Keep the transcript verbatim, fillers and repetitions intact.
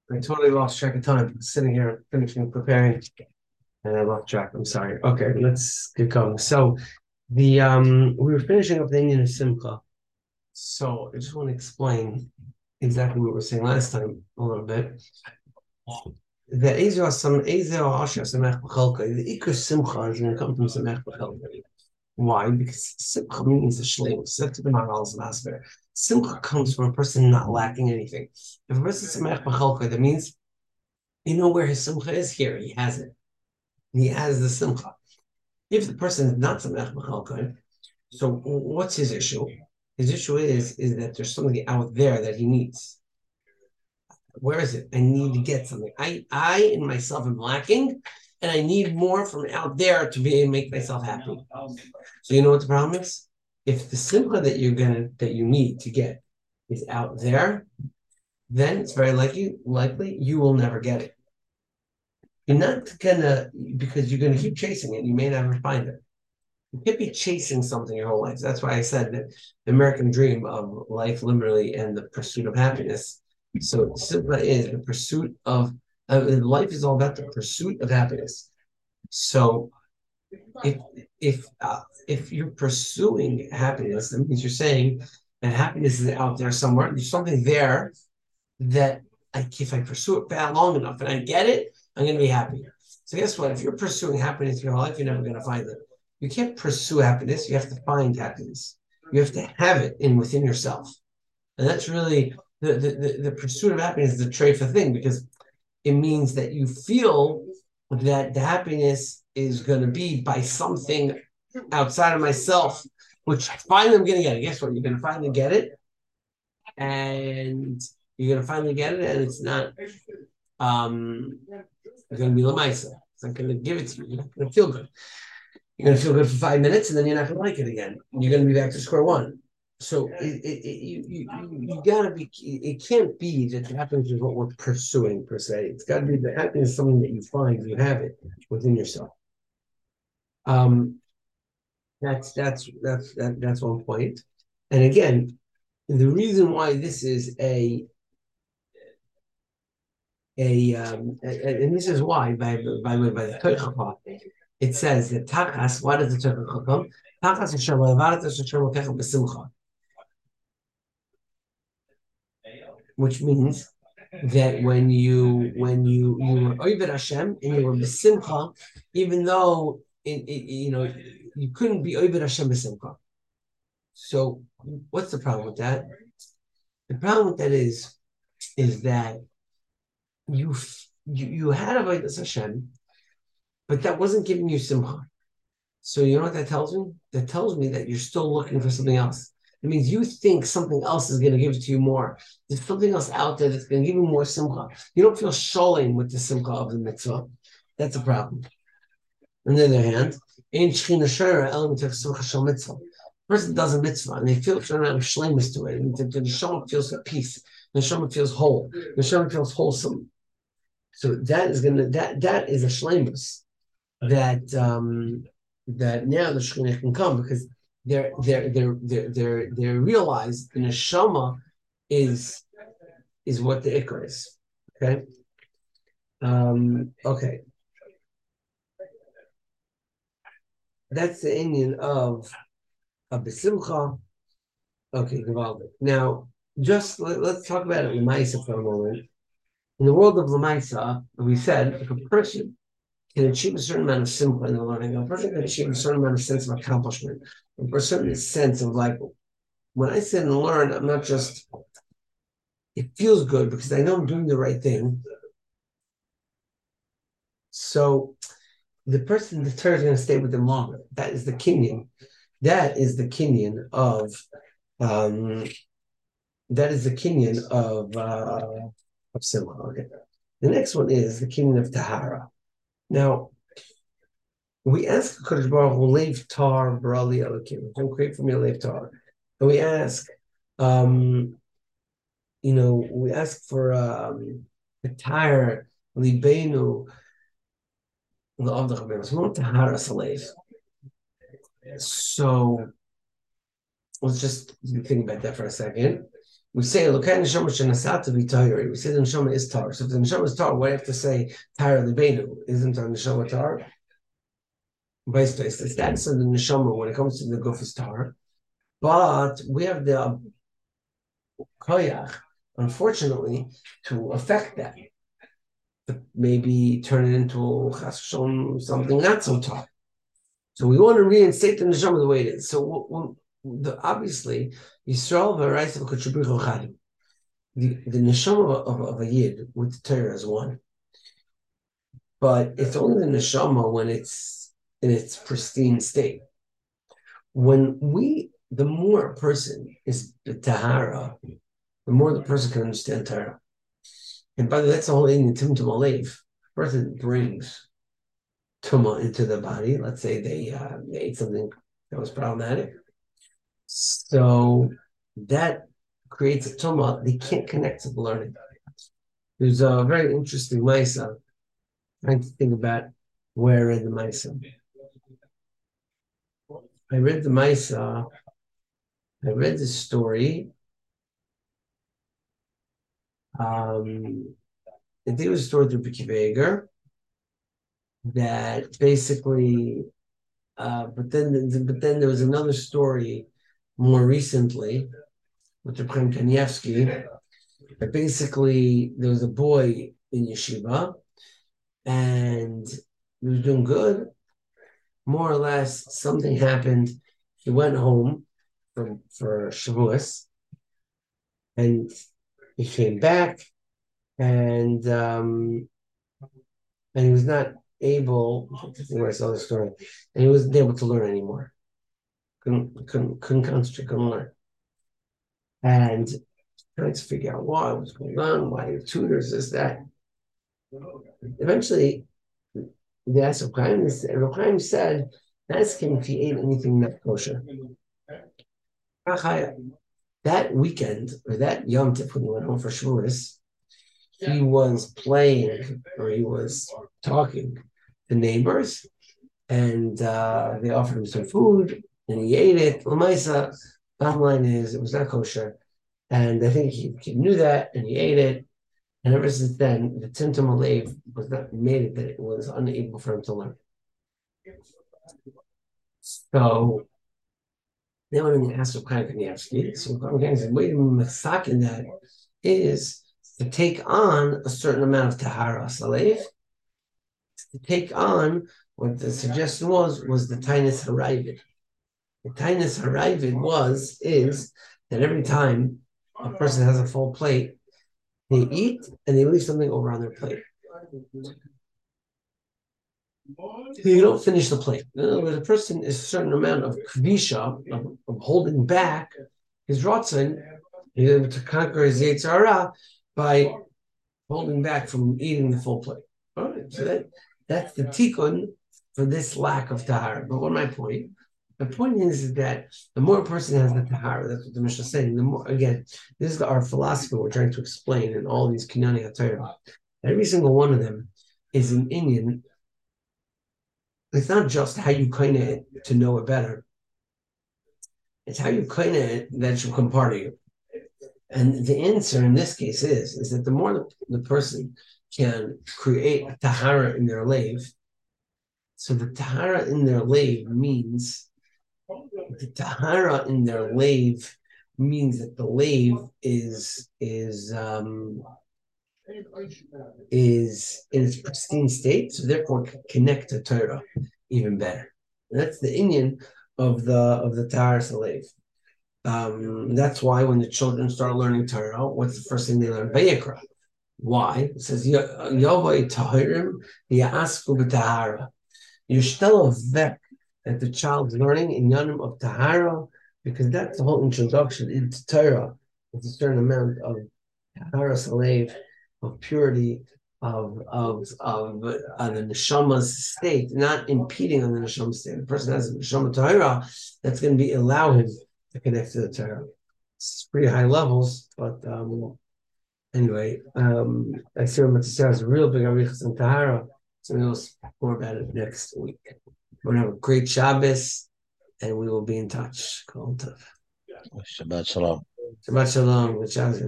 I totally lost track of time. Sitting here finishing preparing, and I lost track. I'm sorry. Okay, let's get going. So the um we were finishing up the Indian of Simcha. So I just want to explain exactly what we were saying last time a little bit. The Ezer some Ezer Asher Samech B'chalka. The Iker Simcha is going to come from Samech B'chalka. Why? Because Simcha means a shleim. Simcha comes from a person not lacking anything. If a person is Samech B'chalka, that means you know where his simcha is here. He has it. He has the simcha. If the person is not samech b'chalkai, so what's his issue? His issue is is that there's something out there that he needs. Where is it? I need to get something. I I in myself am lacking, and I need more from out there to be able to make myself happy. So you know what the problem is? If the simcha that you're gonna that you need to get is out there, then it's very likely likely you will never get it. You're not gonna because you're gonna keep chasing it. You may never find it. You can't be chasing something your whole life. That's why I said that the American dream of life, liberally, and the pursuit of happiness. So Simba is the pursuit of uh, life is all about the pursuit of happiness. So if if uh, if you're pursuing happiness, that means you're saying that happiness is out there somewhere. There's something there that I, if I pursue it bad long enough and I get it, I'm going to be happy. So guess what? If you're pursuing happiness in your life, you're never going to find it. You can't pursue happiness. You have to find happiness. You have to have it in within yourself. And that's really the, the, the, the pursuit of happiness is a treifa thing because it means that you feel that the happiness is going to be by something outside of myself, which finally I'm going to get it. Guess what? You're going to finally get it. And you're going to finally get it. And it's not um, going to be lamaisa. It's not going to give it to you. You're not going to feel good. You're going to feel good for five minutes, and then you're not going to like it again. You're going to be back to square one. So it, it, it, you, you, you got to be. It can't be that the happiness is what we're pursuing per se. It's got to be the happiness is something that you find, you have it within yourself. Um, that's that's that's that, that's one point. And again, the reason why this is a a um, and this is why by by way by the Torah it says that takas. Why does the Torah come? Takas is shalavarat is shalavakecha b'simcha, which means that when you when you you were over Hashem and you were b'simcha, even though it, it, you know you couldn't be over Hashem b'simcha. So what's the problem with that? The problem with that is is that you you, you had avodas Hashem, but that wasn't giving you simcha. So you know what that tells me? That tells me that you're still looking for something else. It means you think something else is going to give it to you more. There's something else out there that's going to give you more simcha. You don't feel sholem with the simcha of the mitzvah. That's a problem. On the other hand, in shechina shara element of simcha shel mitzvah. Person does a mitzvah and they feel shlemus to it. And the, the neshama feels at peace. The neshama feels whole. The neshama feels wholesome. So that is gonna that that is a shlemus that um, that now the Shekhinah can come because they're they're they're they're they're they realize the neshama is is what the ikar is. Okay. Um, okay. That's the Indian of of Besimcha. Okay, Givaldic. Now, just let, us talk about it Lamaisa for a moment. In the world of Lamaisa, we said if a person can achieve a certain amount of simcha in the learning, a person can achieve a certain amount of sense of accomplishment, a certain sense of like, when I sit and learn, I'm not just, it feels good because I know I'm doing the right thing. So the person, the Torah is going to stay with them longer. That is the kinyan. That is the kinyan of, um, that is the kinyan of, uh, of simcha. Okay. The next one is the kinyan of tahara. Now, we ask Kodesh Baruch Hu, Leiv Tar Barali Elokim, don't create for me a Leiv Tar. And we ask, um, you know, we ask for um, a tire, Libenu, so let's just think about that for a second. we say Elokai neshama shenasata v'tayri. We say the neshama is tar. So if the neshama is tar, why do you have to say tar lebenu? Isn't our neshama tar? Vice versa. The status of the neshama when it comes to the guf is tar, but we have the koyach, unfortunately, to affect that. To maybe turn it into something not so tar. So we want to reinstate the neshama the way it is. So when, the, obviously, Yisrael v'Araisa v'Kodshabrichu Chadim. The, the neshama of, of, of a yid with the Torah is one, but it's only the neshama when it's in its pristine state. When we, the more a person is the tahara, the more the person can understand Torah. And by the way, that's the whole thing in Tumtum Alev. A person brings tumah into the body. Let's say they, uh, they ate something that was problematic. So that creates a tumah. They can't connect to the learning. There's a very interesting Maisa. Trying to think about where I read the Maisa. I read the Maisa. I read this story. Um, I think it was a story through B'Kiva Eger that basically, uh, but then, but then there was another story more recently with Reb Chaim Kanievsky. But basically, there was a boy in yeshiva, and he was doing good. More or less, something happened. He went home for for Shavuos, and he came back, and um, and he was not able. Where I saw the story, and he wasn't able to learn anymore. Couldn't couldn't couldn't concentrate. Couldn't learn, and trying to figure out why, what's going on, why your tutors, this, that. Eventually, they asked Reb Chaim, and Reb Chaim said, ask him if he ate anything not kosher. That weekend, or that Yom Tov, when he went home for Shavuos, he was playing, or he was talking to neighbors, and uh, they offered him some food, and he ate it. Lamaisa, bottom line is, it was not kosher. And I think he, he knew that, and he ate it. And ever since then, the Tumtum Alev was not made it that it was unable for him to learn. So they went and asked Reb Chaim Kanievsky. So Reb Chaim said, wait a minute, the in that is to take on a certain amount of Tahara Salev, to take on what the suggestion was, was the Tainus Haravid. The Tainus Haravid was, is that every time a person has a full plate, they eat and they leave something over on their plate. You don't finish the plate. In other words, a person is a certain amount of kvisha, of, of holding back his rotzen, he's able to conquer his yetzer hara by holding back from eating the full plate. All right, so that, that's the tikkun for this lack of tahara. But what's my point? The point is that the more a person has the tahara, that's what the Mishnah is saying, the more, again, this is our philosophy we're trying to explain in all these Kinyani HaTorah. Every single one of them is an Indian. It's not just how you kind it to know it better. It's how you kind it that should come part of you. And the answer in this case is, is that the more the, the person can create a tahara in their lave, so the tahara in their lave means the tahara in their lave means that the lave is is um, is in its pristine state, so therefore can connect to Torah even better. And that's the inyan of the of the tahara lave. Um, that's why when the children start learning Torah, what's the first thing they learn? Vayikra. Why? It says Yavai Tahirim Ya'asku b'Tahara. You're still a vet that the child's learning in Yanim of Tahara, because that's the whole introduction into Torah. It's a certain amount of Tahara Salave, of purity, of of of uh, the neshama's state, not impeding on the neshama's state. The person has a neshama Tahara, that's going to be allow him to connect to the Torah. It's pretty high levels, but um, anyway, um, I see what Matzah has a real big arichas in Tahara, so we'll speak more about it next week. We're going to have a great Shabbos, and we will be in touch. Shabbat shalom. Shabbat shalom.